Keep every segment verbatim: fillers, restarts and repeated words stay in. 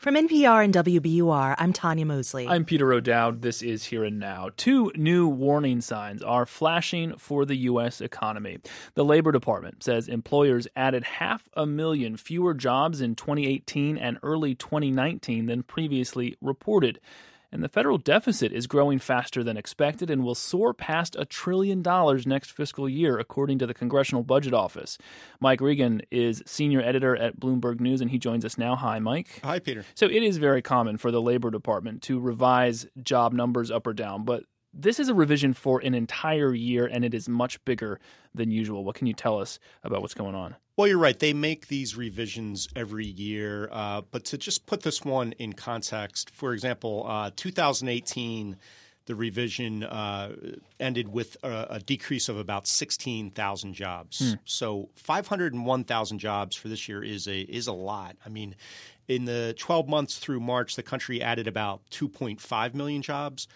From N P R and W B U R, I'm Tanya Mosley. I'm Peter O'Dowd. This is Here and Now. Two new warning signs are flashing for the U S economy. The Labor Department says employers added half a million fewer jobs in twenty eighteen and early twenty nineteen than previously reported. And the federal deficit is growing faster than expected and will soar past a trillion dollars next fiscal year, according to the Congressional Budget Office. Mike Regan is senior editor at Bloomberg News, and he joins us now. Hi, Mike. Hi, Peter. So it is very common for the Labor Department to revise job numbers up or down, but this is a revision for an entire year, and it is much bigger than usual. What can you tell us about what's going on? Well, you're right. They make these revisions every year. Uh, but to just put this one in context, for example, uh, two thousand eighteen, the revision uh, ended with a, a decrease of about sixteen thousand jobs. Hmm. So five hundred one thousand jobs for this year is a is a lot. I mean, in the twelve months through March, the country added about two point five million jobs.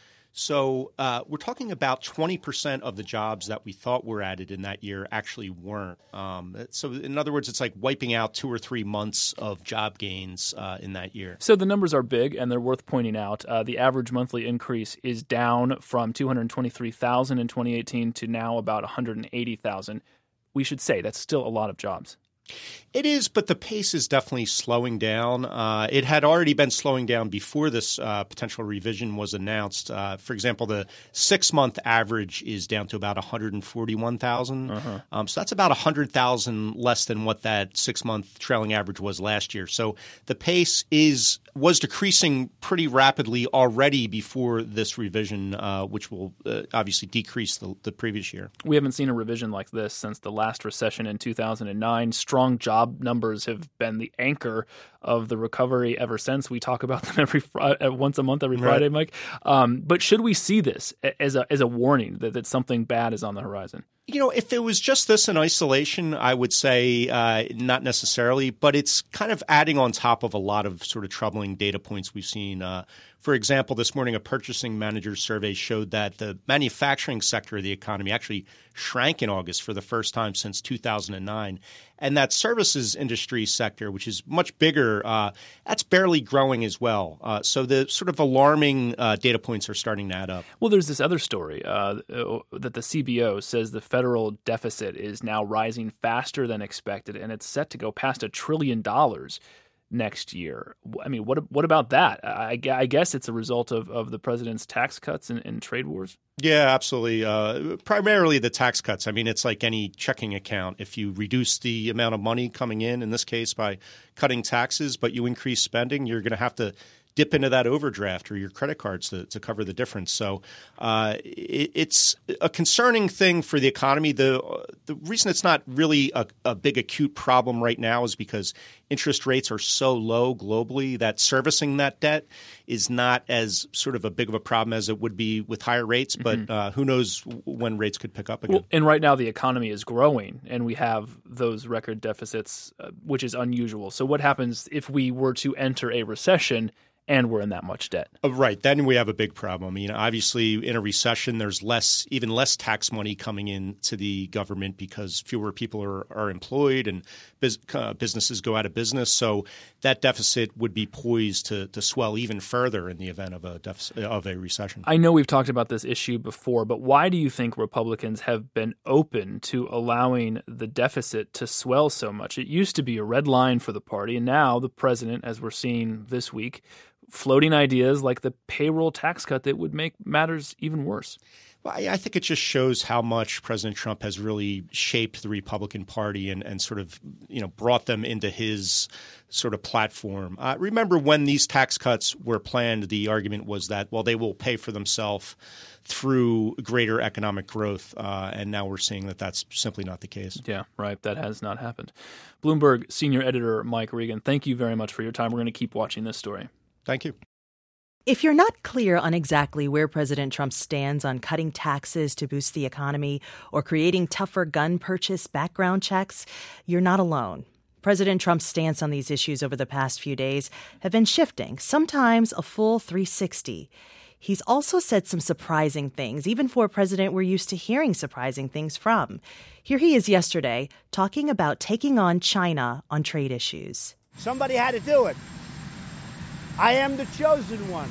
So uh, we're talking about twenty percent of the jobs that we thought were added in that year actually weren't. Um, so in other words, it's like wiping out two or three months of job gains uh, in that year. So the numbers are big, and they're worth pointing out. Uh, the average monthly increase is down from two hundred twenty-three thousand in twenty eighteen to now about one hundred eighty thousand. We should say that's still a lot of jobs. It is, but the pace is definitely slowing down. Uh, it had already been slowing down before this uh, potential revision was announced. Uh, for example, the six-month average is down to about one hundred forty-one thousand. Uh-huh. Um, so that's about one hundred thousand less than what that six-month trailing average was last year. So the pace is was decreasing pretty rapidly already before this revision, uh, which will uh, obviously decrease the, the previous year. We haven't seen a revision like this since the last recession in two thousand nine. Strong job numbers have been the anchor of the recovery ever since. We talk about them every fr- once a month, every Friday, right. Mike. Um, but should we see this as a as a warning that, that something bad is on the horizon? You know, if it was just this in isolation, I would say uh, not necessarily, but it's kind of adding on top of a lot of sort of troubling data points we've seen. Uh, for example, this morning, a purchasing managers survey showed that the manufacturing sector of the economy actually shrank in August for the first time since two thousand nine. And that services industry sector, which is much bigger, uh, that's barely growing as well. Uh, so the sort of alarming uh, data points are starting to add up. Well, there's this other story uh, that the C B O says the federal deficit is now rising faster than expected, and it's set to go past a trillion dollars next year. I mean, what what about that? I, I guess it's a result of, of the president's tax cuts and, and trade wars. Yeah, absolutely. Uh, primarily the tax cuts. I mean, it's like any checking account. If you reduce the amount of money coming in, in this case by cutting taxes, but you increase spending, you're going to have to dip into that overdraft or your credit cards to, to cover the difference. So uh, it, it's a concerning thing for the economy. The the reason it's not really a, a big acute problem right now is because interest rates are so low globally that servicing that debt is not as sort of a big of a problem as it would be with higher rates. But mm-hmm. uh, who knows when rates could pick up again. Well, and right now the economy is growing and we have those record deficits, uh, which is unusual. So what happens if we were to enter a recession and we're in that much debt? Oh, right. Then we have a big problem. I mean, obviously, in a recession, there's less, even less tax money coming in to the government because fewer people are, are employed and biz, uh, businesses go out of business. So that deficit would be poised to, to swell even further in the event of a deficit, of a recession. I know we've talked about this issue before, but why do you think Republicans have been open to allowing the deficit to swell so much? It used to be a red line for the party, and now the president, as we're seeing this week, floating ideas like the payroll tax cut that would make matters even worse. Well, I think it just shows how much President Trump has really shaped the Republican Party and, and sort of, you know, brought them into his sort of platform. Uh, remember when these tax cuts were planned, the argument was that, well, they will pay for themselves through greater economic growth. Uh, and now we're seeing that that's simply not the case. Yeah, right. That has not happened. Bloomberg senior editor Mike Regan, thank you very much for your time. We're going to keep watching this story. Thank you. If you're not clear on exactly where President Trump stands on cutting taxes to boost the economy or creating tougher gun purchase background checks, you're not alone. President Trump's stance on these issues over the past few days have been shifting, sometimes a full three sixty. He's also said some surprising things, even for a president we're used to hearing surprising things from. Here he is yesterday talking about taking on China on trade issues. Somebody had to do it. I am the chosen one.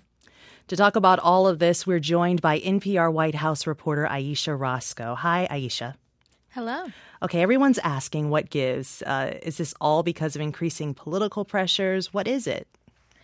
To talk about all of this, we're joined by N P R White House reporter Ayesha Rascoe. Hi, Ayesha. Hello. Okay, everyone's asking what gives. Uh, is this all because of increasing political pressures? What is it?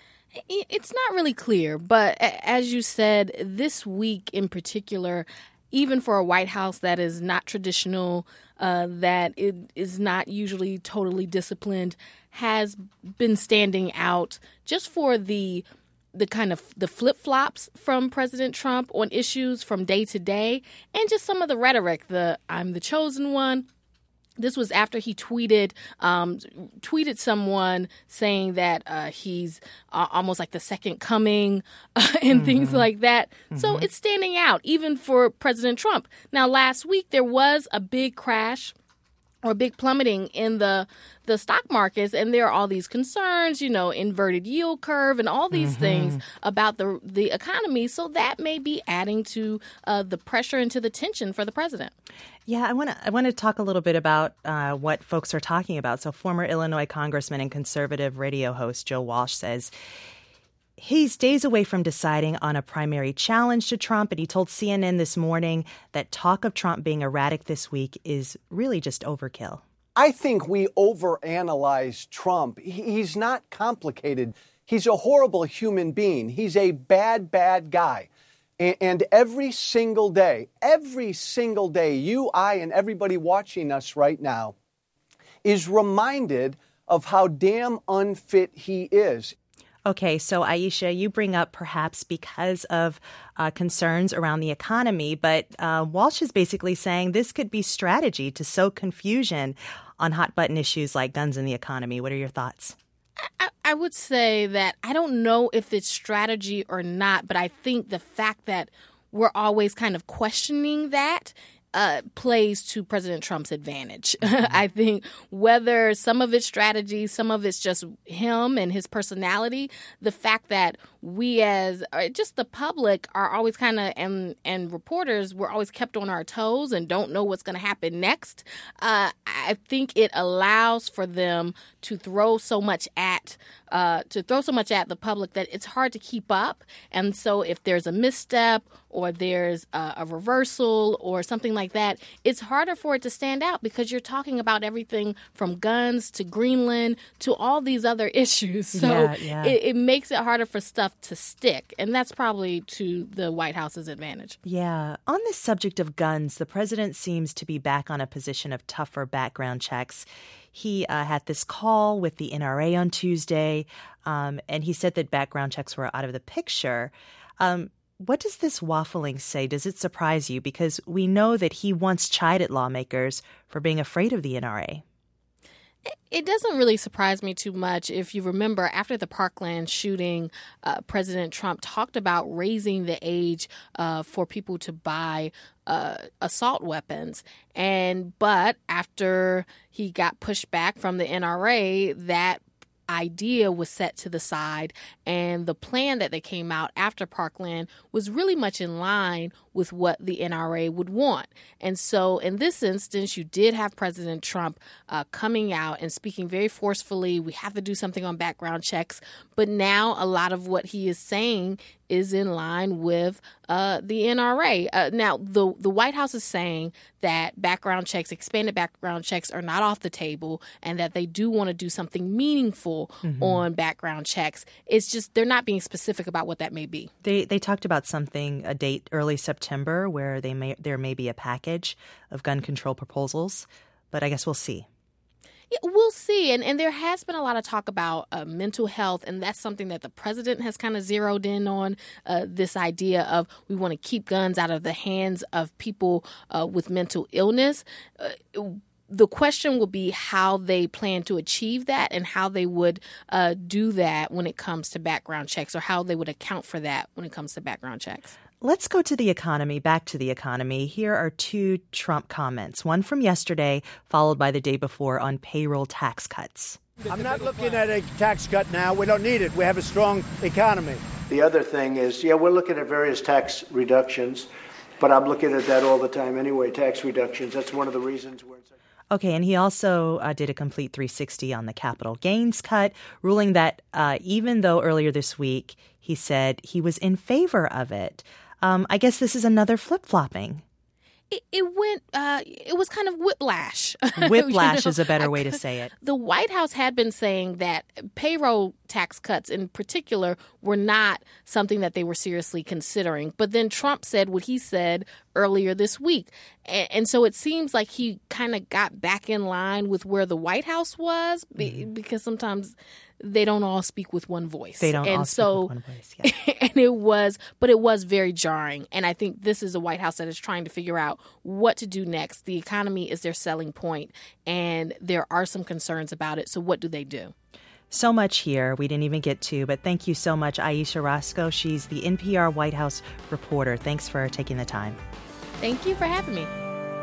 It's not really clear, but as you said, this week in particular, even for a White House that is not traditional, uh, that it is not usually totally disciplined, has been standing out just for the the kind of the flip-flops from President Trump on issues from day to day, and just some of the rhetoric, the I'm the chosen one. This was after he tweeted um, tweeted someone saying that uh, he's uh, almost like the second coming uh, and mm-hmm. things like that. Mm-hmm. So it's standing out even for President Trump. Now, last week there was a big crash or big plummeting in the the stock markets, and there are all these concerns, you know, inverted yield curve and all these mm-hmm. things about the the economy. So that may be adding to uh, the pressure and to the tension for the president. Yeah, I want to I want to talk a little bit about uh, what folks are talking about. So former Illinois congressman and conservative radio host Joe Walsh says he's days away from deciding on a primary challenge to Trump, and he told C N N this morning that talk of Trump being erratic this week is really just overkill. I think we overanalyze Trump. He's not complicated. He's a horrible human being. He's a bad, bad guy. And every single day, every single day, you, I, and everybody watching us right now is reminded of how damn unfit he is. Okay, so Ayesha, you bring up perhaps because of uh, concerns around the economy, but uh, Walsh is basically saying this could be strategy to sow confusion on hot-button issues like guns and the economy. What are your thoughts? I, I would say that I don't know if it's strategy or not, but I think the fact that we're always kind of questioning that Uh, plays to President Trump's advantage. I think whether some of it's strategy, some of it's just him and his personality, the fact that we as uh, just the public are always kind of, and, and reporters, we're always kept on our toes and don't know what's going to happen next. Uh, I think it allows for them to throw so much at uh, to throw so much at the public that it's hard to keep up. And so if there's a misstep or there's a, a reversal or something like that, it's harder for it to stand out because you're talking about everything from guns to Greenland to all these other issues. So yeah, yeah. It, it makes it harder for stuff to stick. And that's probably to the White House's advantage. Yeah. On the subject of guns, the president seems to be back on a position of tougher background checks. He uh, had this call with the N R A on Tuesday, um, and he said that background checks were out of the picture. Um, what does this waffling say? Does it surprise you? Because we know that he once chided lawmakers for being afraid of the N R A. It doesn't really surprise me too much. If you remember, after the Parkland shooting, uh, President Trump talked about raising the age uh, for people to buy uh, assault weapons. And but after he got pushed back from the N R A, that idea was set to the side, and the plan that they came out after Parkland was really much in line with what the N R A would want. And so in this instance, you did have President Trump uh, coming out and speaking very forcefully, we have to do something on background checks. But now a lot of what he is saying is in line with uh, the N R A. Uh, now, the the White House is saying that background checks, expanded background checks are not off the table and that they do want to do something meaningful mm-hmm. on background checks. It's just they're not being specific about what that may be. They they talked about something, a date early September, where they may there may be a package of gun control proposals, but I guess we'll see. Yeah, we'll see. And, and there has been a lot of talk about uh, mental health, and that's something that the president has kind of zeroed in on, uh, this idea of we want to keep guns out of the hands of people uh, with mental illness. Uh, The question will be how they plan to achieve that and how they would uh, do that when it comes to background checks, or how they would account for that when it comes to background checks. Let's go to the economy, back to the economy. Here are two Trump comments, one from yesterday, followed by the day before on payroll tax cuts. I'm not looking at a tax cut now. We don't need it. We have a strong economy. The other thing is, yeah, we're looking at various tax reductions, but I'm looking at that all the time anyway, tax reductions. That's one of the reasons we're in such... Okay, and he also uh, did a complete three sixty on the capital gains cut, ruling that uh, even though earlier this week he said he was in favor of it, um, I guess this is another flip-flopping. It, it went, uh, it was kind of whiplash. Whiplash you know, is a better way I, to say it. The White House had been saying that payroll tax cuts in particular were not something that they were seriously considering. But then Trump said what he said earlier this week. And, and so it seems like he kind of got back in line with where the White House was mm-hmm. because sometimes they don't all speak with one voice. They don't and all so, speak with one voice, yeah. And it was, but it was very jarring. And I think this is a White House that is trying to figure out what to do next. The economy is their selling point, and there are some concerns about it. So what do they do? So much here we didn't even get to, but thank you so much, Ayesha Rascoe. She's the N P R White House reporter. Thanks for taking the time. Thank you for having me.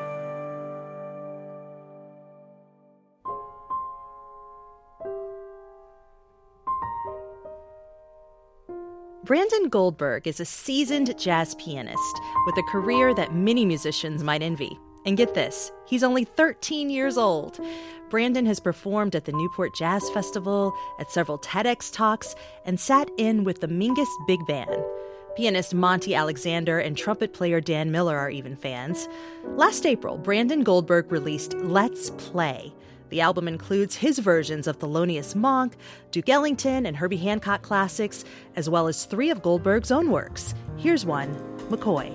Brandon Goldberg is a seasoned jazz pianist with a career that many musicians might envy. And get this, he's only thirteen years old. Brandon has performed at the Newport Jazz Festival, at several TEDx talks, and sat in with the Mingus Big Band. Pianist Monty Alexander and trumpet player Dan Miller are even fans. Last April, Brandon Goldberg released Let's Play. The album includes his versions of Thelonious Monk, Duke Ellington, and Herbie Hancock classics, as well as three of Goldberg's own works. Here's one, McCoy.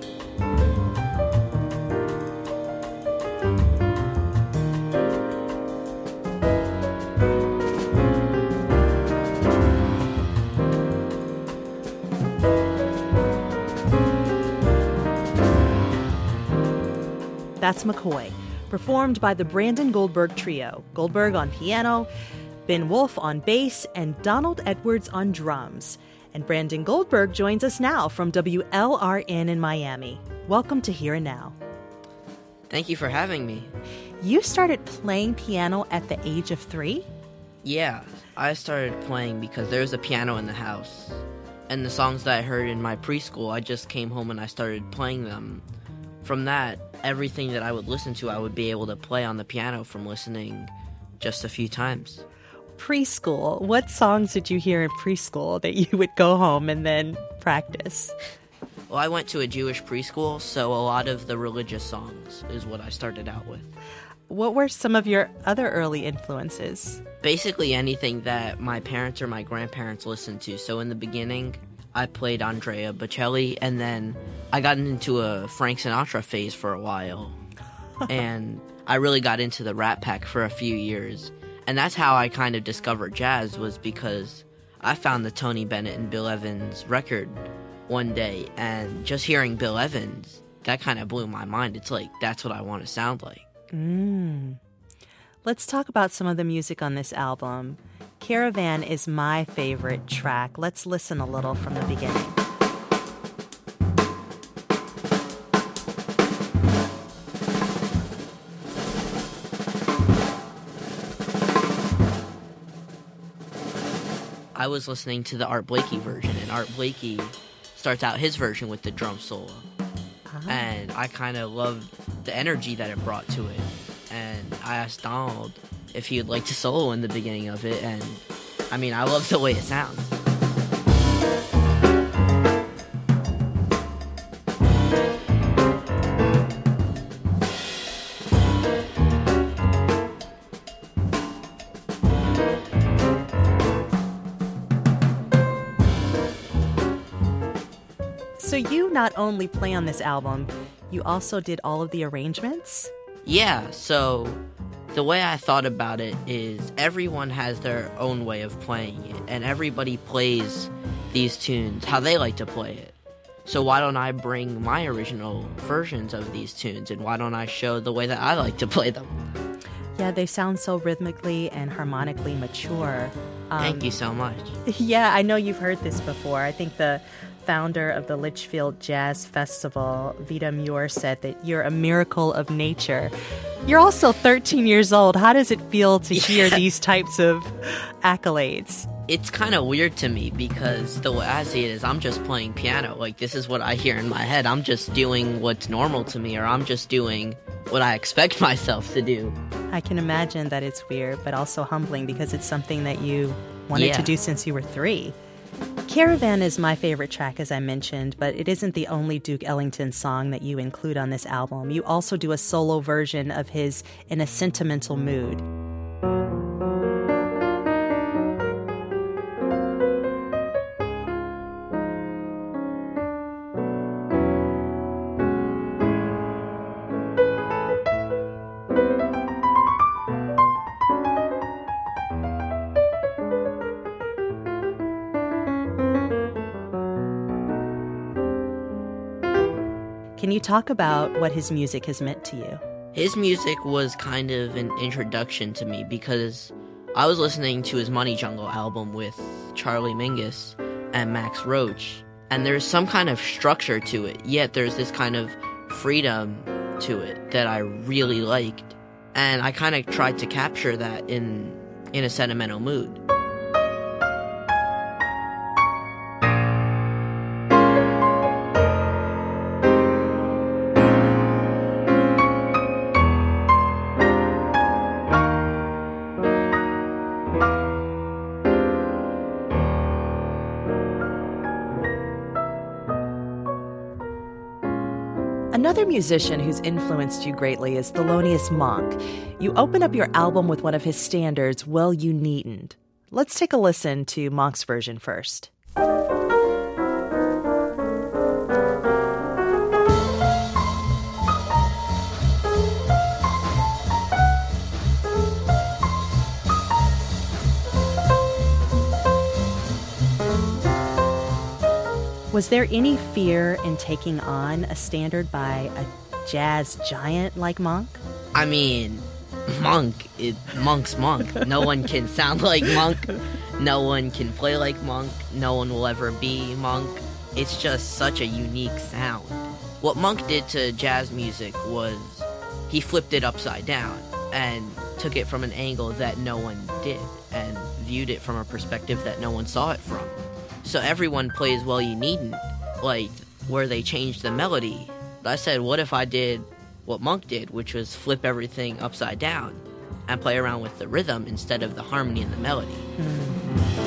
That's McCoy, performed by the Brandon Goldberg Trio, Goldberg on piano, Ben Wolf on bass, and Donald Edwards on drums. And Brandon Goldberg joins us now from W L R N in Miami. Welcome to Here and Now. Thank you for having me. You started playing piano at the age of three? Yeah, I started playing because there was a piano in the house. And the songs that I heard in my preschool, I just came home and I started playing them. From that, everything that I would listen to, I would be able to play on the piano from listening just a few times. Preschool. What songs did you hear in preschool that you would go home and then practice? Well, I went to a Jewish preschool, so a lot of the religious songs is what I started out with. What were some of your other early influences? Basically anything that my parents or my grandparents listened to. So in the beginning, I played Andrea Bocelli, and then I got into a Frank Sinatra phase for a while. And I really got into the Rat Pack for a few years. And that's how I kind of discovered jazz, was because I found the Tony Bennett and Bill Evans record one day, and just hearing Bill Evans, that kind of blew my mind. It's like, that's what I want to sound like. Mm. Let's talk about some of the music on this album. Caravan is my favorite track. Let's listen a little from the beginning. I was listening to the Art Blakey version, and Art Blakey starts out his version with the drum solo. Uh-huh. And I kind of loved the energy that it brought to it. And I asked Donald if he would like to solo in the beginning of it, and I mean, I love the way it sounds. So you not only play on this album, you also did all of the arrangements? Yeah, so the way I thought about it is everyone has their own way of playing it, and everybody plays these tunes how they like to play it. So why don't I bring my original versions of these tunes, and why don't I show the way that I like to play them? Yeah, they sound so rhythmically and harmonically mature. Um, Thank you so much. Yeah, I know you've heard this before. I think the founder of the Litchfield Jazz Festival, Vita Muir, said that you're a miracle of nature. You're also thirteen years old. How does it feel to hear yeah. these types of accolades? It's kind of weird to me because the way I see it is I'm just playing piano. Like, this is what I hear in my head. I'm just doing what's normal to me, or I'm just doing what I expect myself to do. I can imagine that it's weird, but also humbling because it's something that you wanted Yeah. to do since you were three. Caravan is my favorite track, as I mentioned, but it isn't the only Duke Ellington song that you include on this album. You also do a solo version of his In a Sentimental Mood. Can you talk about what his music has meant to you? His music was kind of an introduction to me because I was listening to his Money Jungle album with Charlie Mingus and Max Roach, and there's some kind of structure to it, yet there's this kind of freedom to it that I really liked, and I kind of tried to capture that in in a sentimental mood. Another musician who's influenced you greatly is Thelonious Monk. You open up your album with one of his standards, Well You Needn't. Let's take a listen to Monk's version first. Was there any fear in taking on a standard by a jazz giant like Monk? I mean, Monk, it, Monk's Monk. No one can sound like Monk. No one can play like Monk. No one will ever be Monk. It's just such a unique sound. What Monk did to jazz music was he flipped it upside down and took it from an angle that no one did and viewed it from a perspective that no one saw it from. So everyone plays Well You Needn't, like where they changed the melody. But I said, what if I did what Monk did, which was flip everything upside down and play around with the rhythm instead of the harmony and the melody? Mm-hmm.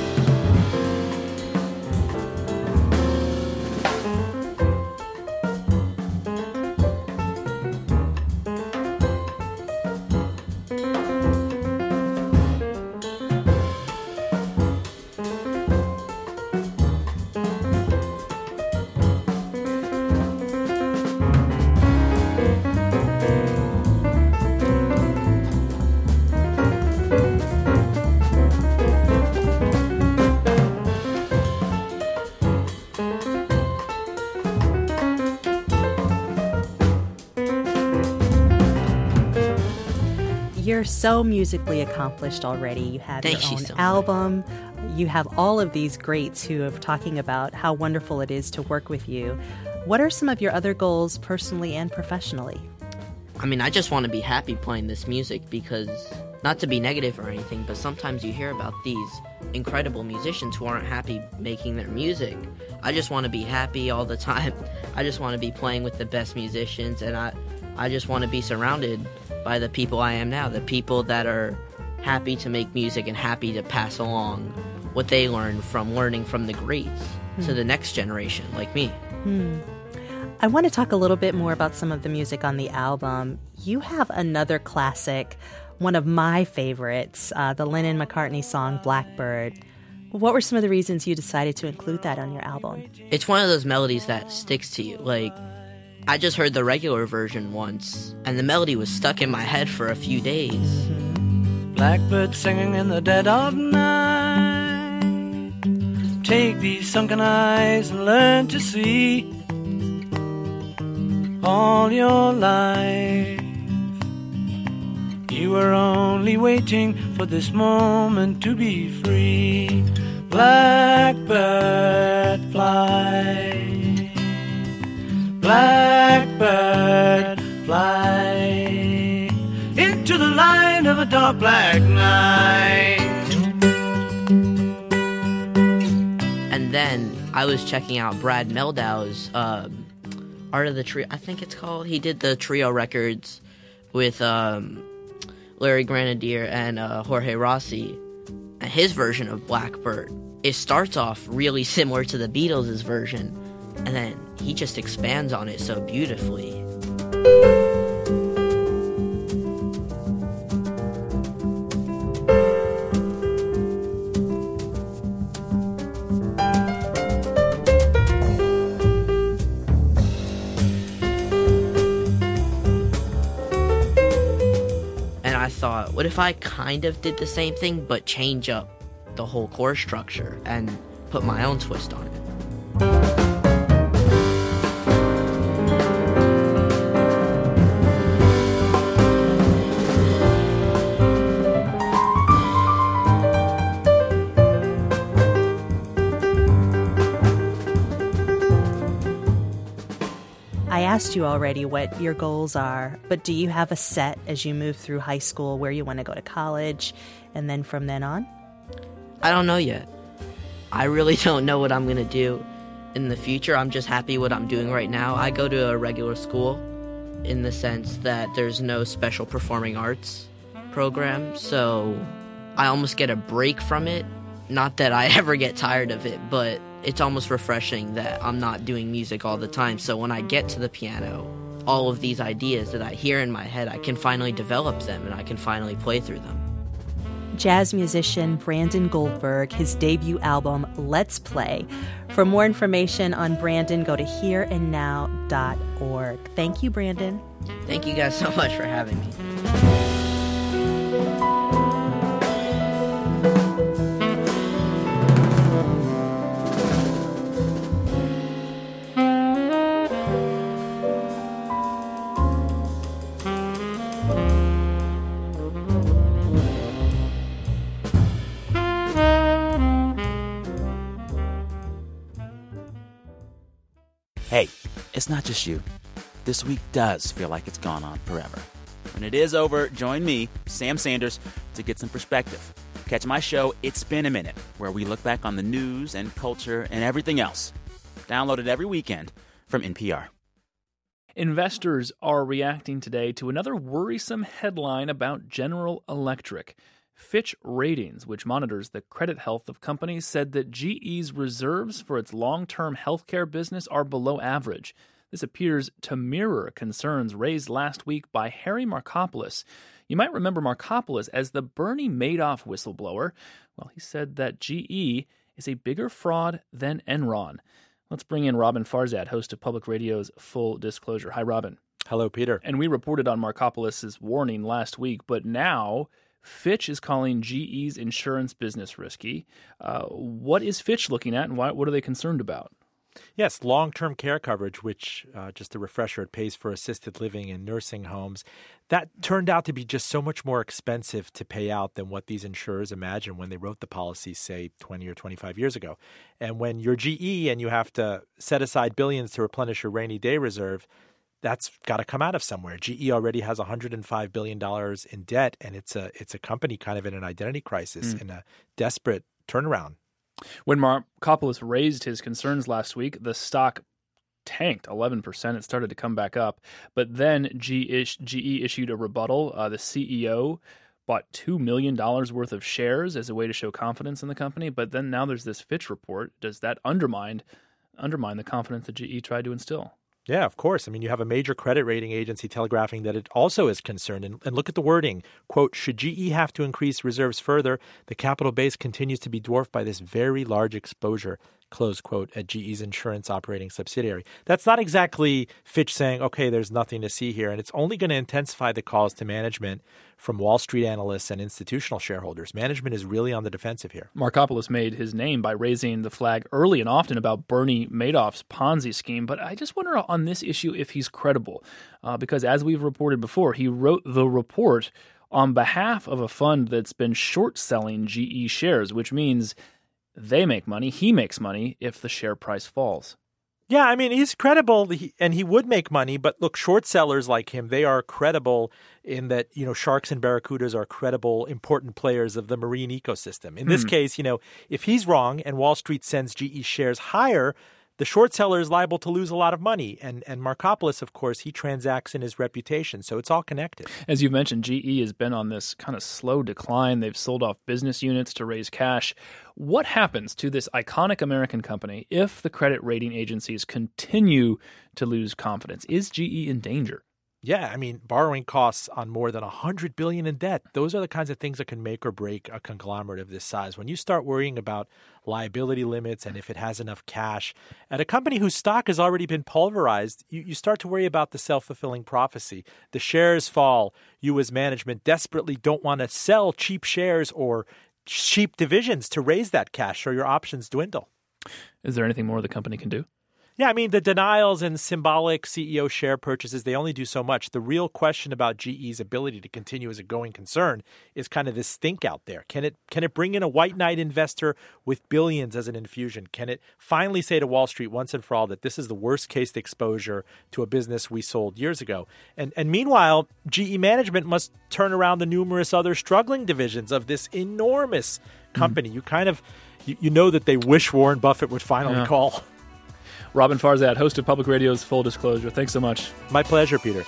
You're so musically accomplished already. You have Thank your you own so album. You have all of these greats who are talking about how wonderful it is to work with you. What are some of your other goals personally and professionally? I mean, I just want to be happy playing this music because, not to be negative or anything, but sometimes you hear about these incredible musicians who aren't happy making their music. I just want to be happy all the time. I just want to be playing with the best musicians, and I, I just want to be surrounded by the people I am now, the people that are happy to make music and happy to pass along what they learned from learning from the greats mm. to the next generation, like me. Mm. I want to talk a little bit more about some of the music on the album. You have another classic, one of my favorites, uh, the Lennon-McCartney song, Blackbird. What were some of the reasons you decided to include that on your album? It's one of those melodies that sticks to you. Like, I just heard the regular version once, and the melody was stuck in my head for a few days. Mm-hmm. Blackbird singing in the dead of night. Take these sunken eyes and learn to see. All your life you were only waiting for this moment to be free. Blackbird fly. Blackbird, fly into the light of a dark black night. And then I was checking out Brad Meldau's um, Art of the Trio, I think it's called. He did the trio records with um, Larry Grenadier and uh, Jorge Rossi, and his version of Blackbird. It starts off really similar to the Beatles' version, and then he just expands on it so beautifully. I thought, what if I kind of did the same thing but change up the whole chord structure and put my own twist on it? I asked you already what your goals are, but do you have a set as you move through high school where you want to go to college and then from then on? I don't know yet. I really don't know what I'm going to do in the future. I'm just happy what I'm doing right now. I go to a regular school in the sense that there's no special performing arts program, so I almost get a break from it. Not that I ever get tired of it, but it's almost refreshing that I'm not doing music all the time. So when I get to the piano, all of these ideas that I hear in my head, I can finally develop them and I can finally play through them. Jazz musician Brandon Goldberg, his debut album, Let's Play. For more information on Brandon, go to here and now dot org. Thank you, Brandon. Thank you guys so much for having me. Hey, it's not just you. This week does feel like it's gone on forever. When it is over, join me, Sam Sanders, to get some perspective. Catch my show, It's Been a Minute, where we look back on the news and culture and everything else. Download it every weekend from N P R. Investors are reacting today to another worrisome headline about General Electric. Fitch Ratings, which monitors the credit health of companies, said that G E's reserves for its long-term healthcare business are below average. This appears to mirror concerns raised last week by Harry Markopolos. You might remember Markopolos as the Bernie Madoff whistleblower. Well, he said that G E is a bigger fraud than Enron. Let's bring in Robin Farzad, host of Public Radio's Full Disclosure. Hi, Robin. Hello, Peter. And we reported on Markopolos' warning last week, but now Fitch is calling G E's insurance business risky. Uh, what is Fitch looking at, and why, what are they concerned about? Yes, long-term care coverage, which, uh, just a refresher, it pays for assisted living and nursing homes. That turned out to be just so much more expensive to pay out than what these insurers imagined when they wrote the policies, say, twenty or twenty-five years ago. And when you're G E and you have to set aside billions to replenish your rainy day reserve, that's got to come out of somewhere. G E already has one hundred five billion dollars in debt, and it's a it's a company kind of in an identity crisis, mm. in a desperate turnaround. When Markopolos raised his concerns last week, the stock tanked eleven percent. It started to come back up. But then G E issued a rebuttal. Uh, the C E O bought two million dollars worth of shares as a way to show confidence in the company. But then now there's this Fitch report. Does that undermine, undermine the confidence that G E tried to instill? Yeah, of course. I mean, you have a major credit rating agency telegraphing that it also is concerned. And, and look at the wording. Quote, should G E have to increase reserves further, the capital base continues to be dwarfed by this very large exposure, close quote, at G E's insurance operating subsidiary. That's not exactly Fitch saying, okay, there's nothing to see here. And it's only going to intensify the calls to management from Wall Street analysts and institutional shareholders. Management is really on the defensive here. Markopolos made his name by raising the flag early and often about Bernie Madoff's Ponzi scheme. But I just wonder on this issue if he's credible, uh, because as we've reported before, he wrote the report on behalf of a fund that's been short-selling G E shares, which means they make money, he makes money if the share price falls. Yeah, I mean, he's credible and he would make money. But look, short sellers like him, they are credible in that, you know, sharks and barracudas are credible, important players of the marine ecosystem. In this hmm. case, you know, if he's wrong and Wall Street sends G E shares higher, the short seller is liable to lose a lot of money. And, and Markopoulos, of course, he transacts in his reputation. So it's all connected. As you mentioned, G E has been on this kind of slow decline. They've sold off business units to raise cash. What happens to this iconic American company if the credit rating agencies continue to lose confidence? Is G E in danger? Yeah, I mean, borrowing costs on more than one hundred billion dollars in debt. Those are the kinds of things that can make or break a conglomerate of this size. When you start worrying about liability limits and if it has enough cash, at a company whose stock has already been pulverized, you, you start to worry about the self-fulfilling prophecy. The shares fall. You as management desperately don't want to sell cheap shares or cheap divisions to raise that cash, or your options dwindle. Is there anything more the company can do? Yeah, I mean, the denials and symbolic C E O share purchases, they only do so much. The real question about G E's ability to continue as a going concern is kind of this stink out there. Can it can it bring in a white knight investor with billions as an infusion? Can it finally say to Wall Street once and for all that this is the worst case exposure to a business we sold years ago? And, and meanwhile, G E management must turn around the numerous other struggling divisions of this enormous company. Mm. You kind of, you, you know that they wish Warren Buffett would finally yeah. call. Robin Farzad, host of Public Radio's Full Disclosure. Thanks so much. My pleasure, Peter.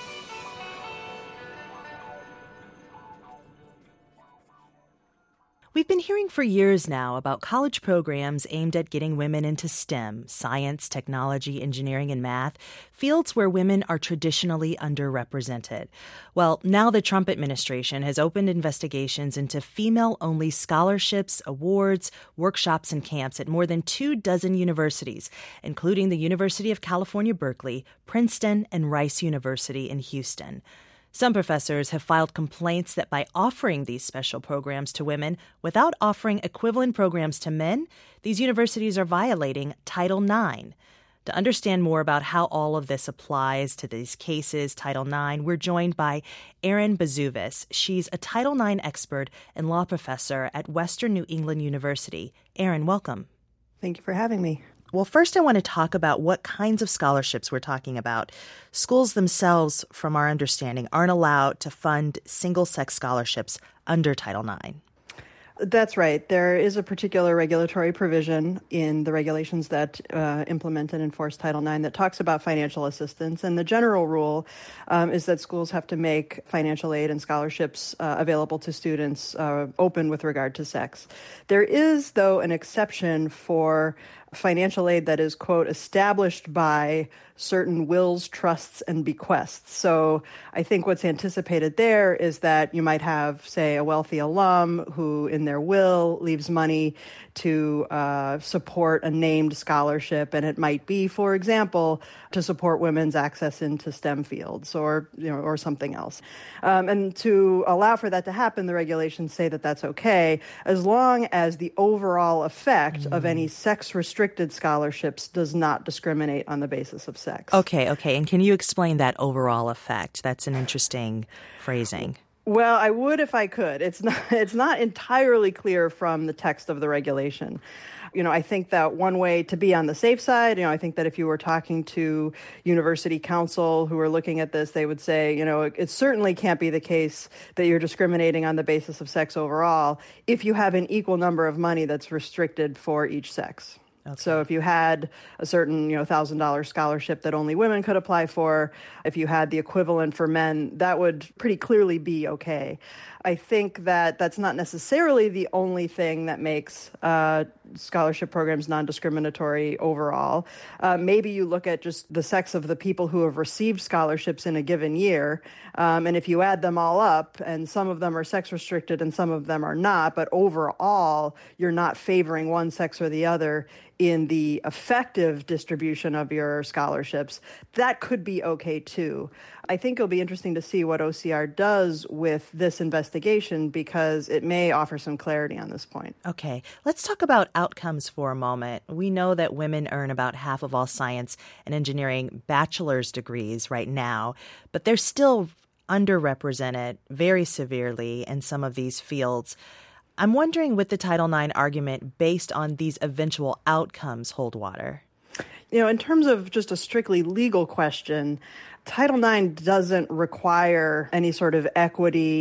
We've been hearing for years now about college programs aimed at getting women into STEM, science, technology, engineering, and math, fields where women are traditionally underrepresented. Well, now the Trump administration has opened investigations into female-only scholarships, awards, workshops, and camps at more than two dozen universities, including the University of California, Berkeley, Princeton, and Rice University in Houston. Some professors have filed complaints that by offering these special programs to women without offering equivalent programs to men, these universities are violating Title nine. To understand more about how all of this applies to these cases, Title nine, we're joined by Erin Bazuvis. She's a Title nine expert and law professor at Western New England University. Erin, welcome. Thank you for having me. Well, first I want to talk about what kinds of scholarships we're talking about. Schools themselves, from our understanding, aren't allowed to fund single-sex scholarships under Title nine. That's right. There is a particular regulatory provision in the regulations that uh, implement and enforce Title nine that talks about financial assistance. And the general rule um, is that schools have to make financial aid and scholarships uh, available to students uh, open with regard to sex. There is, though, an exception for financial aid that is, quote, established by certain wills, trusts, and bequests. So I think what's anticipated there is that you might have, say, a wealthy alum who in their will leaves money to uh, support a named scholarship, and it might be, for example, to support women's access into STEM fields or, you know, or something else. Um, and to allow for that to happen, the regulations say that that's okay, as long as the overall effect mm. of any sex-restricted scholarships does not discriminate on the basis of sex. Okay, okay. And can you explain that overall effect? That's an interesting phrasing. Well, I would if I could. It's not it's not entirely clear from the text of the regulation. You know, I think that one way to be on the safe side, you know, I think that if you were talking to university counsel who are looking at this, they would say, you know, it, it certainly can't be the case that you're discriminating on the basis of sex overall if you have an equal number of money that's restricted for each sex. Okay. So if you had a certain, you know, one thousand dollars scholarship that only women could apply for, if you had the equivalent for men, that would pretty clearly be okay. I think that that's not necessarily the only thing that makes uh, scholarship programs non-discriminatory overall. Uh, maybe you look at just the sex of the people who have received scholarships in a given year, um, and if you add them all up, and some of them are sex-restricted and some of them are not, but overall, you're not favoring one sex or the other in the effective distribution of your scholarships, that could be okay too. I think it'll be interesting to see what O C R does with this investigation because it may offer some clarity on this point. Okay, let's talk about outcomes for a moment. We know that women earn about half of all science and engineering bachelor's degrees right now, but they're still underrepresented very severely in some of these fields. I'm wondering, with the Title nine argument based on these eventual outcomes hold water? You know, in terms of just a strictly legal question, Title nine doesn't require any sort of equity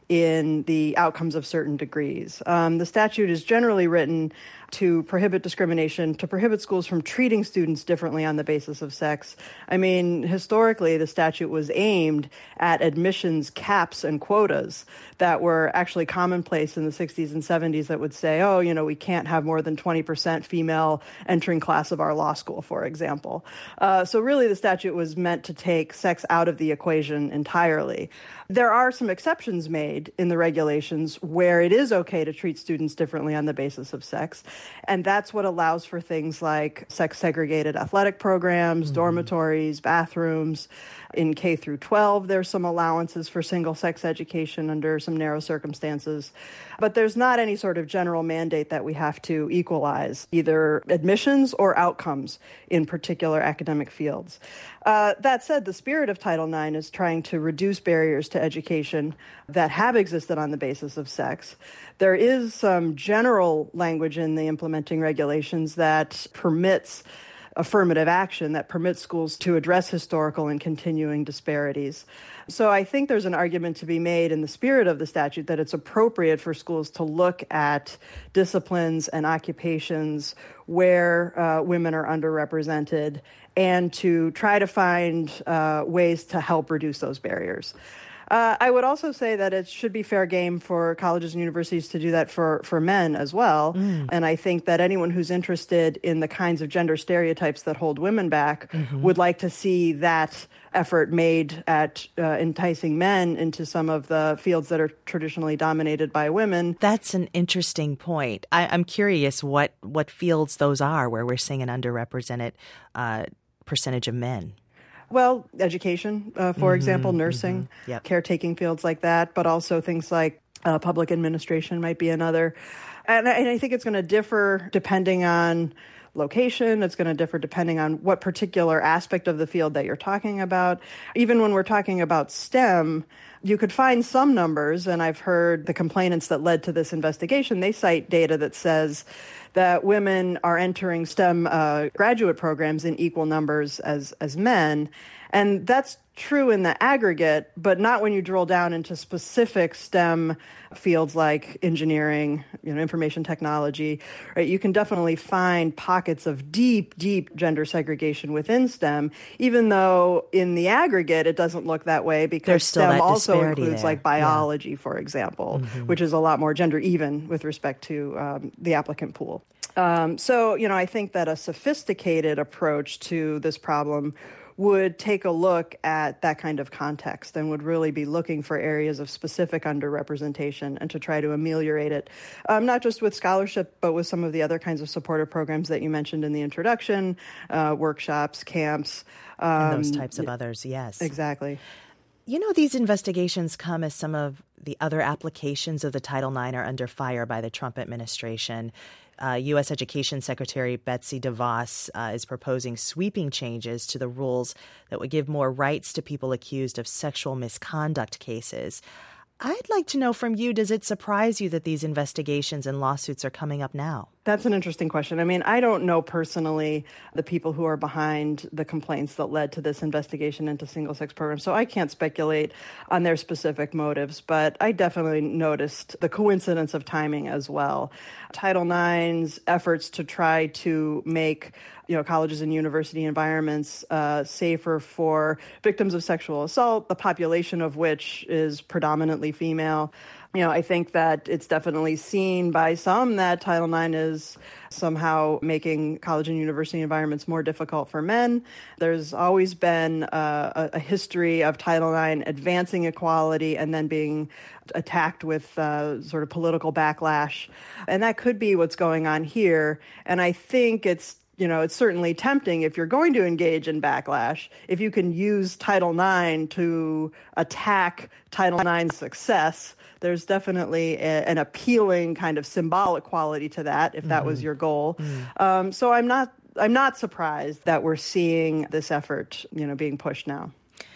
in the outcomes of certain degrees. Um, the statute is generally written to prohibit discrimination, to prohibit schools from treating students differently on the basis of sex. I mean, historically, the statute was aimed at admissions caps and quotas that were actually commonplace in the sixties and seventies that would say, oh, you know, we can't have more than twenty percent female entering class of our law school, for example. Uh, so really, the statute was meant to take sex out of the equation entirely. There are some exceptions made in the regulations where it is okay to treat students differently on the basis of sex. And that's what allows for things like sex-segregated athletic programs, mm-hmm. dormitories, bathrooms. In K through twelve, there's some allowances for single-sex education under some narrow circumstances. But there's not any sort of general mandate that we have to equalize either admissions or outcomes in particular academic fields. Uh, that said, the spirit of Title nine is trying to reduce barriers to education that have existed on the basis of sex. There is some general language in the implementing regulations that permits affirmative action, that permits schools to address historical and continuing disparities. So I think there's an argument to be made in the spirit of the statute that it's appropriate for schools to look at disciplines and occupations where uh, women are underrepresented and to try to find uh, ways to help reduce those barriers. Uh, I would also say that it should be fair game for colleges and universities to do that for, for men as well. Mm. And I think that anyone who's interested in the kinds of gender stereotypes that hold women back mm-hmm. would like to see that effort made at uh, enticing men into some of the fields that are traditionally dominated by women. That's an interesting point. I, I'm curious what, what fields those are where we're seeing an underrepresented uh, percentage of men. Well, education, uh, for mm-hmm, example, nursing, mm-hmm. yep. caretaking fields like that, but also things like uh, public administration might be another. And I, and I think it's going to differ depending on location. It's going to differ depending on what particular aspect of the field that you're talking about. Even when we're talking about STEM, you could find some numbers, and I've heard the complainants that led to this investigation, they cite data that says that women are entering STEM uh, graduate programs in equal numbers as, as men. And that's true in the aggregate, but not when you drill down into specific STEM fields like engineering, you know, information technology, right? You can definitely find pockets of deep, deep gender segregation within STEM, even though in the aggregate it doesn't look that way because STEM also includes there. like biology, yeah. for example, mm-hmm. which is a lot more gender even with respect to um, the applicant pool. Um, so, you know, I think that a sophisticated approach to this problem would take a look at that kind of context and would really be looking for areas of specific underrepresentation and to try to ameliorate it, um, not just with scholarship, but with some of the other kinds of supportive programs that you mentioned in the introduction, uh, workshops, camps. Um, and those types of others, yes. Exactly. You know, these investigations come as some of the other applications of the Title nine are under fire by the Trump administration. Uh, U S Education Secretary Betsy DeVos uh, is proposing sweeping changes to the rules that would give more rights to people accused of sexual misconduct cases. I'd like to know from you, does it surprise you that these investigations and lawsuits are coming up now? That's an interesting question. I mean, I don't know personally the people who are behind the complaints that led to this investigation into single-sex programs, so I can't speculate on their specific motives, but I definitely noticed the coincidence of timing as well. Title nine's efforts to try to make you know, colleges and university environments uh, safer for victims of sexual assault, the population of which is predominantly female. You know, I think that it's definitely seen by some that Title nine is somehow making college and university environments more difficult for men. There's always been uh, a, a history of Title nine advancing equality and then being attacked with uh, sort of political backlash. And that could be what's going on here. And I think it's You know, it's certainly tempting if you're going to engage in backlash, if you can use Title nine to attack Title nine's success, there's definitely a, an appealing kind of symbolic quality to that, if that mm-hmm. was your goal. Mm-hmm. Um, so I'm not I'm not surprised that we're seeing this effort, you know, being pushed now.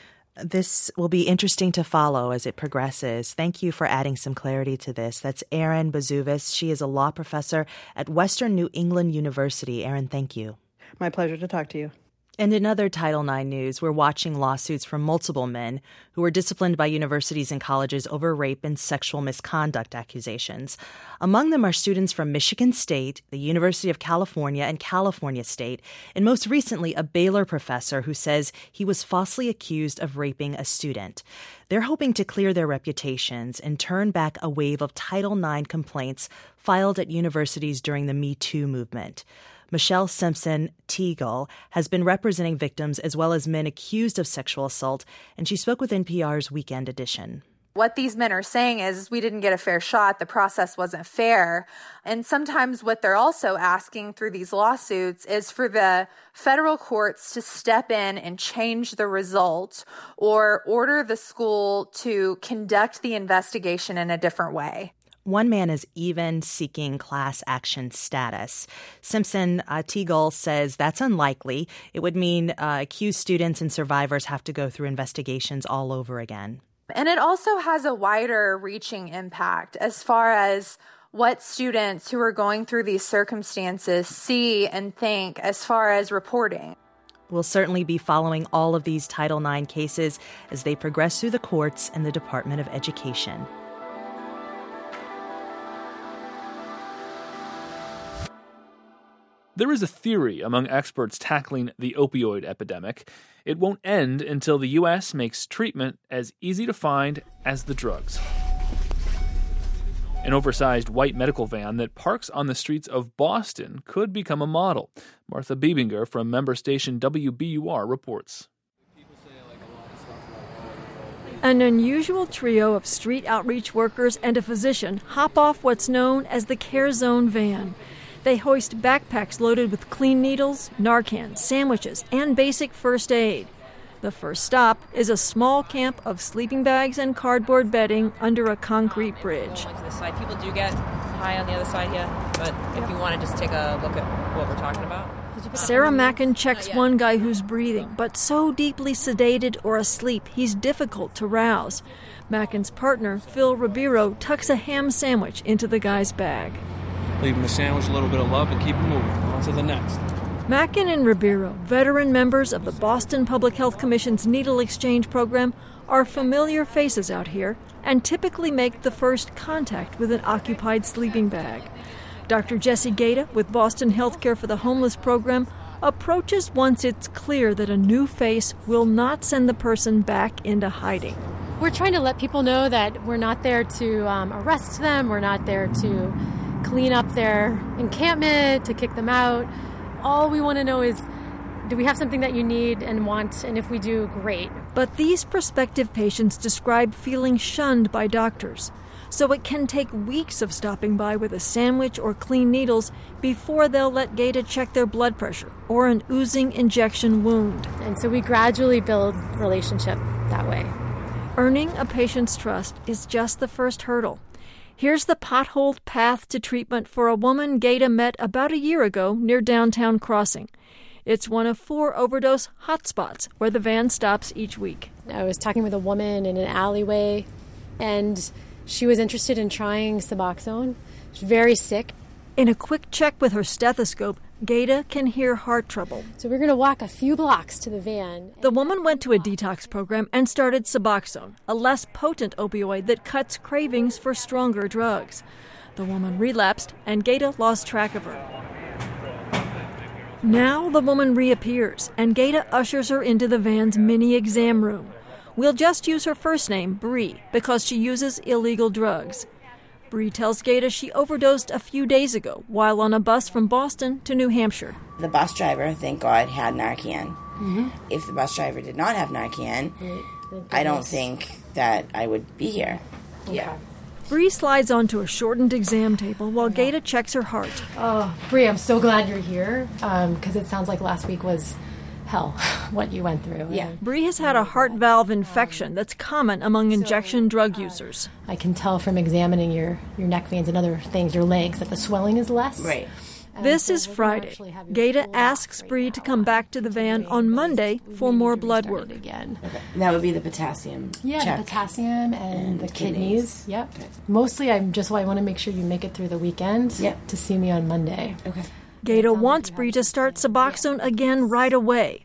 This will be interesting to follow as it progresses. Thank you for adding some clarity to this. That's Erin Bezuvis. She is a law professor at Western New England University. Erin, thank you. My pleasure to talk to you. And in other Title nine news, we're watching lawsuits from multiple men who were disciplined by universities and colleges over rape and sexual misconduct accusations. Among them are students from Michigan State, the University of California, and California State, and most recently a Baylor professor who says he was falsely accused of raping a student. They're hoping to clear their reputations and turn back a wave of Title nine complaints filed at universities during the Me Too movement. Michelle Simpson-Teagle has been representing victims as well as men accused of sexual assault, and she spoke with N P R's Weekend Edition. What these men are saying is we didn't get a fair shot, the process wasn't fair. And sometimes what they're also asking through these lawsuits is for the federal courts to step in and change the result or order the school to conduct the investigation in a different way. One man is even seeking class action status. Simpson uh, Teagle says that's unlikely. It would mean uh, accused students and survivors have to go through investigations all over again. And it also has a wider reaching impact as far as what students who are going through these circumstances see and think as far as reporting. We'll certainly be following all of these Title nine cases as they progress through the courts and the Department of Education. There is a theory among experts tackling the opioid epidemic. It won't end until the U S makes treatment as easy to find as the drugs. An oversized white medical van that parks on the streets of Boston could become a model. Martha Biebinger from member station W B U R reports. An unusual trio of street outreach workers and a physician hop off what's known as the Care Zone van. They hoist backpacks loaded with clean needles, Narcan, sandwiches, and basic first aid. The first stop is a small camp of sleeping bags and cardboard bedding under a concrete bridge. To the side. People do get high on the other side, yeah. But if you want to just take a look at what we're talking about. Sarah Mackin checks one guy who's breathing, but so deeply sedated or asleep he's difficult to rouse. Mackin's partner, Phil Ribeiro, tucks a ham sandwich into the guy's bag. Leave him a sandwich, a little bit of love, and keep him moving. On to the next. Mackin and Ribeiro, veteran members of the Boston Public Health Commission's Needle Exchange program, are familiar faces out here and typically make the first contact with an occupied sleeping bag. Doctor Jesse Gaeta with Boston Healthcare for the Homeless program approaches once it's clear that a new face will not send the person back into hiding. We're trying to let people know that we're not there to um, arrest them, we're not there to clean up their encampment, to kick them out. All we want to know is, do we have something that you need and want? And if we do, great. But these prospective patients describe feeling shunned by doctors. So it can take weeks of stopping by with a sandwich or clean needles before they'll let Gaeta check their blood pressure or an oozing injection wound. And so we gradually build relationship that way. Earning a patient's trust is just the first hurdle. Here's the potholed path to treatment for a woman Gaeta met about a year ago near Downtown Crossing. It's one of four overdose hotspots where the van stops each week. I was talking with a woman in an alleyway, and she was interested in trying Suboxone. She's very sick. In a quick check with her stethoscope, Gaeta can hear heart trouble. So we're going to walk a few blocks to the van. The woman went to a detox program and started Suboxone, a less potent opioid that cuts cravings for stronger drugs. The woman relapsed, and Gaeta lost track of her. Now the woman reappears, and Gaeta ushers her into the van's mini exam room. We'll just use her first name, Bree, because she uses illegal drugs. Bree tells Gaeta she overdosed a few days ago while on a bus from Boston to New Hampshire. The bus driver, thank God, had Narcan. Mm-hmm. If the bus driver did not have Narcan, right. I don't think that I would be here. Okay. Yeah. Bree slides onto a shortened exam table while Gaeta checks her heart. Oh, Bree, I'm so glad you're here, because um, it sounds like last week was hell, what you went through. Yeah. Bree has had a heart valve infection that's common among injection drug users. I can tell from examining your, your neck veins and other things, your legs, that the swelling is less. Right. This so is Friday. Gaeta asks Bree to come back to the van on Monday for more blood work. Again. Okay. That would be the potassium Yeah, check. the potassium and, and the, the kidneys. kidneys. Yep. Okay. Mostly, I'm just I want to make sure you make it through the weekend yep. to see me on Monday. Okay. Gaeta wants Bree to start Suboxone again right away.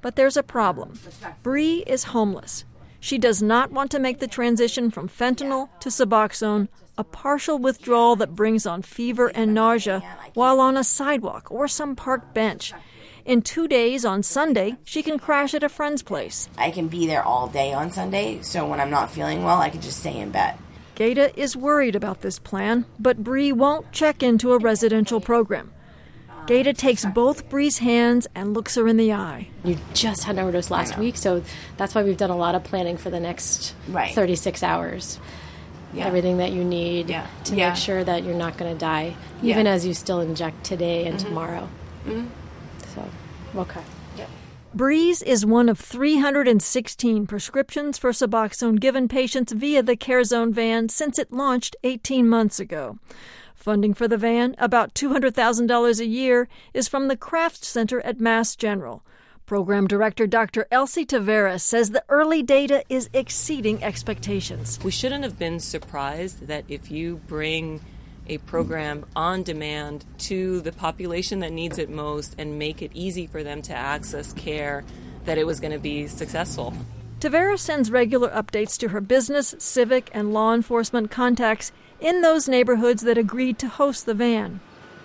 But there's a problem. Bree is homeless. She does not want to make the transition from fentanyl to Suboxone, a partial withdrawal that brings on fever and nausea while on a sidewalk or some park bench. In two days on Sunday, she can crash at a friend's place. I can be there all day on Sunday, so when I'm not feeling well, I can just stay in bed. Gata is worried about this plan, but Bree won't check into a residential program. Gata takes both Bree's hands and looks her in the eye. You just had an overdose last week, so that's why we've done a lot of planning for the next right. thirty-six hours. Yeah. Everything that you need yeah. to yeah. make sure that you're not going to die, yeah. even as you still inject today and mm-hmm. tomorrow. Mm-hmm. So, okay. Yep. Bree's is one of three hundred sixteen prescriptions for Suboxone given patients via the CareZone van since it launched eighteen months ago. Funding for the van, about two hundred thousand dollars a year, is from the Kraft Center at Mass General. Program Director Doctor Elsie Taveras says the early data is exceeding expectations. We shouldn't have been surprised that if you bring a program on demand to the population that needs it most and make it easy for them to access care, that it was going to be successful. Taveras sends regular updates to her business, civic, and law enforcement contacts in those neighborhoods that agreed to host the van.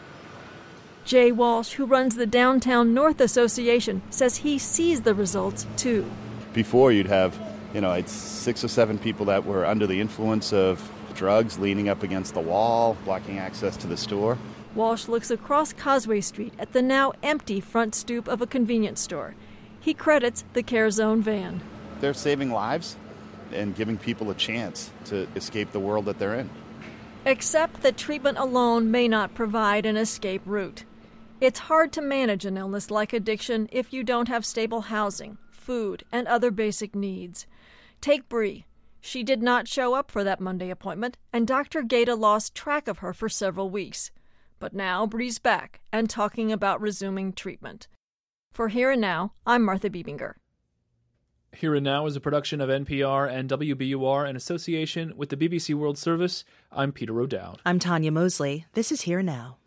Jay Walsh, who runs the Downtown North Association, says he sees the results, too. Before, you'd have, you know, it's six or seven people that were under the influence of drugs, leaning up against the wall, blocking access to the store. Walsh looks across Causeway Street at the now empty front stoop of a convenience store. He credits the CareZone van. They're saving lives and giving people a chance to escape the world that they're in. Except that treatment alone may not provide an escape route. It's hard to manage an illness like addiction if you don't have stable housing, food, and other basic needs. Take Bree. She did not show up for that Monday appointment, and Doctor Gata lost track of her for several weeks. But now Bree's back and talking about resuming treatment. For Here and Now, I'm Martha Biebinger. Here and Now is a production of N P R and W B U R in association with the B B C World Service. I'm Peter O'Dowd. I'm Tanya Mosley. This is Here and Now.